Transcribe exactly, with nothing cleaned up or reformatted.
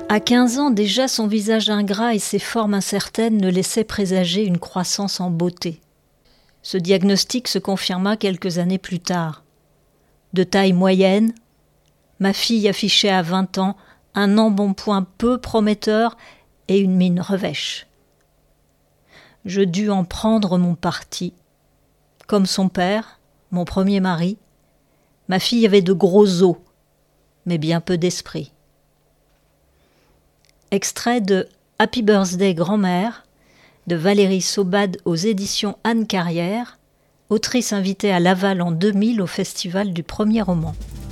À quinze ans, déjà, son visage ingrat et ses formes incertaines ne laissaient présager une croissance en beauté. Ce diagnostic se confirma quelques années plus tard. De taille moyenne, ma fille affichait à vingt ans un embonpoint peu prometteur et une mine revêche. Je dus en prendre mon parti. Comme son père, mon premier mari, ma fille avait de gros os, mais bien peu d'esprit. Extrait de Happy Birthday Grand-mère de Valérie Saubade aux éditions Anne Carrière, autrice invitée à Laval en deux mille au Festival du Premier Roman.